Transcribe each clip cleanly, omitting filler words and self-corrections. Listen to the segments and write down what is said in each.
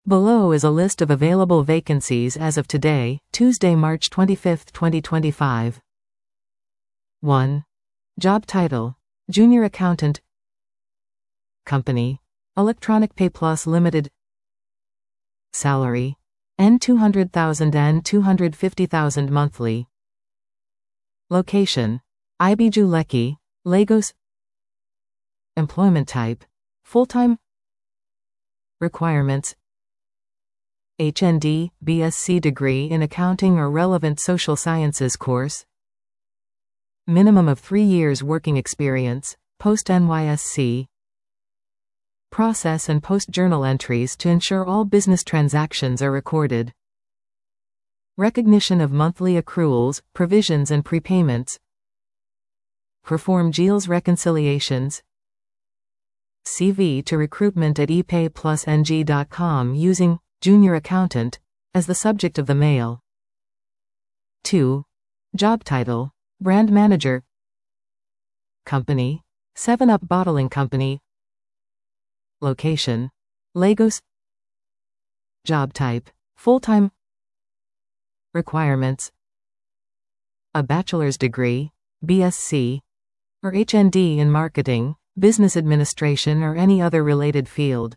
Below is a list of available vacancies as of today, Tuesday, March 25, 2025. 1. Job title: Junior Accountant. Company: Electronic Pay Plus Limited. Salary: N200,000 and $250,000 monthly. Location: Ibiju Lekki, Lagos. Employment type: full-time. Requirements: HND, BSc degree in accounting or relevant social sciences course. Minimum of 3 years working experience, post-NYSC. Process and post-journal entries to ensure all business transactions are recorded. Recognition of monthly accruals, provisions and prepayments. Perform GILS reconciliations. CV to recruitment at epayplusng.com using Junior Accountant as the subject of the mail. 2. Job title: Brand Manager. Company: 7-Up Bottling Company. Location: Lagos. Job type: full-time. Requirements: a bachelor's degree, BSc, or HND in marketing, business administration or any other related field.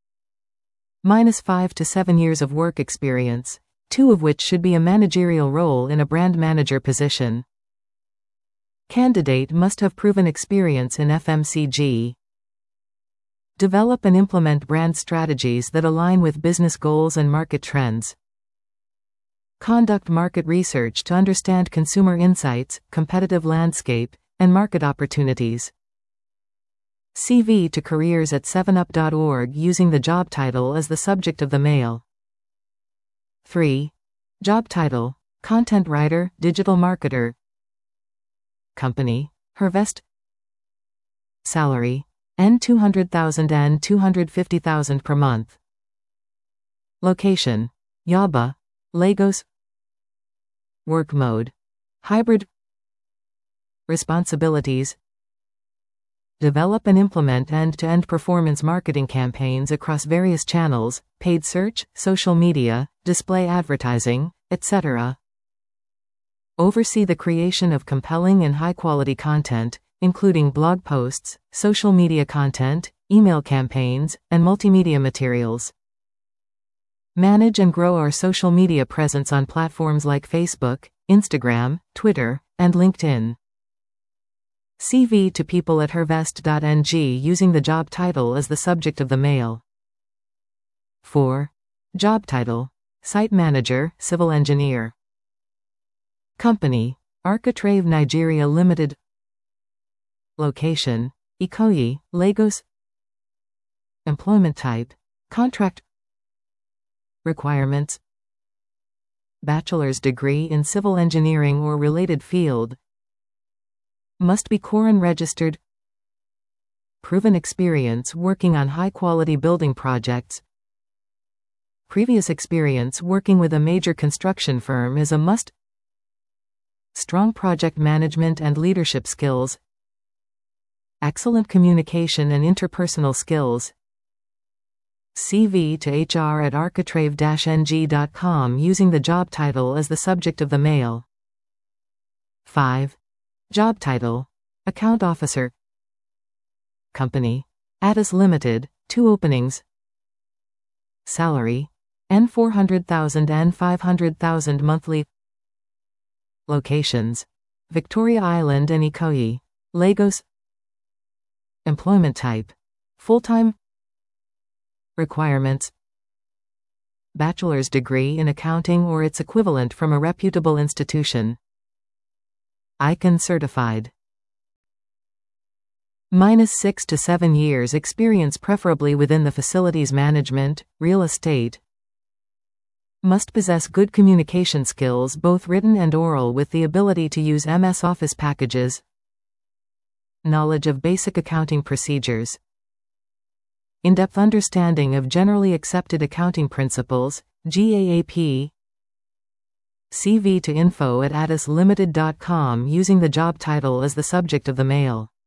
-5 to 7 years of work experience, 2 of which should be a managerial role in a brand manager position. Candidate must have proven experience in FMCG. Develop and implement brand strategies that align with business goals and market trends. Conduct market research to understand consumer insights, competitive landscape, and market opportunities. CV to careers at 7up.org using the job title as the subject of the mail. 3. Job title: Content Writer, Digital Marketer. Company: Hervest. Salary: N200,000 and $250,000 per month. Location: Yaba, Lagos. Work mode: hybrid. Responsibilities: develop and implement end-to-end performance marketing campaigns across various channels, paid search, social media, display advertising, etc. Oversee the creation of compelling and high-quality content, including blog posts, social media content, email campaigns, and multimedia materials. Manage and grow our social media presence on platforms like Facebook, Instagram, Twitter, and LinkedIn. CV to people at hervest.ng using the job title as the subject of the mail. 4. Job title: Site Manager, Civil Engineer. Company: Architrave Nigeria Limited. Location: Ikoyi, Lagos. Employment type: contract. Requirements: bachelor's degree in civil engineering or related field. Must be Quorum registered. Proven experience working on high-quality building projects. Previous experience working with a major construction firm is a must. Strong project management and leadership skills. Excellent communication and interpersonal skills. CV to HR at architrave-ng.com using the job title as the subject of the mail. 5. Job title: Account Officer. Company: Addis Limited, 2 openings. Salary: N400,000 and $500,000 monthly. Locations: Victoria Island and Ikoyi, Lagos. Employment type: full-time. Requirements: bachelor's degree in accounting or its equivalent from a reputable institution. ICANN certified. -6 to 7 years experience preferably within the facilities management, real estate. Must possess good communication skills both written and oral with the ability to use MS Office packages. Knowledge of basic accounting procedures. In-depth understanding of generally accepted accounting principles, GAAP. CV to info@addislimited.com using the job title as the subject of the mail.